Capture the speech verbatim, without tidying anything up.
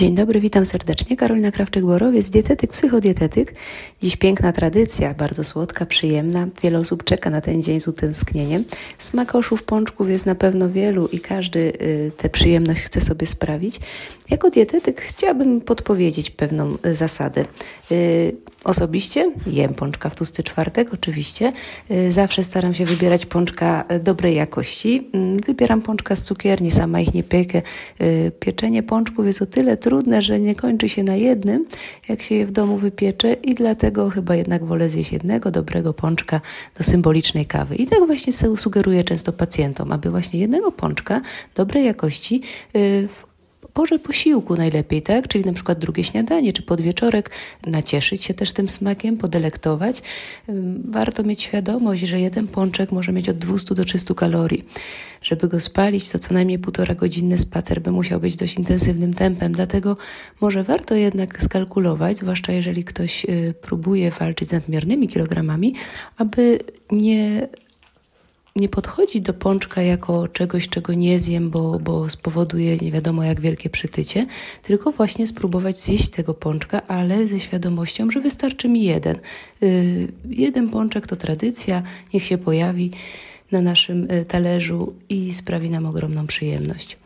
Dzień dobry, witam serdecznie. Karolina Krawczyk-Borowiec, dietetyk, psychodietetyk. Dziś piękna tradycja, bardzo słodka, przyjemna. Wiele osób czeka na ten dzień z utęsknieniem. Smakoszów, pączków jest na pewno wielu i każdy y, tę przyjemność chce sobie sprawić. Jako dietetyk chciałabym podpowiedzieć pewną y, zasadę. Y, Osobiście jem pączka w tłusty czwartek, oczywiście. Zawsze staram się wybierać pączka dobrej jakości. Wybieram pączka z cukierni, sama ich nie piekę. Pieczenie pączków jest o tyle trudne, że nie kończy się na jednym, jak się je w domu wypiecze i dlatego chyba jednak wolę zjeść jednego dobrego pączka do symbolicznej kawy. I tak właśnie sugeruję często pacjentom, aby właśnie jednego pączka dobrej jakości w porze posiłku najlepiej, tak? Czyli na przykład drugie śniadanie czy podwieczorek, nacieszyć się też tym smakiem, podelektować. Warto mieć świadomość, że jeden pączek może mieć od dwieście do trzystu kalorii. Żeby go spalić, to co najmniej półtora godzinny spacer by musiał być dość intensywnym tempem, dlatego może warto jednak skalkulować, zwłaszcza jeżeli ktoś próbuje walczyć z nadmiernymi kilogramami, aby nie Nie podchodzi do pączka jako czegoś, czego nie zjem, bo, bo spowoduje nie wiadomo jak wielkie przytycie, tylko właśnie spróbować zjeść tego pączka, ale ze świadomością, że wystarczy mi jeden. Yy, jeden pączek to tradycja, niech się pojawi na naszym talerzu i sprawi nam ogromną przyjemność.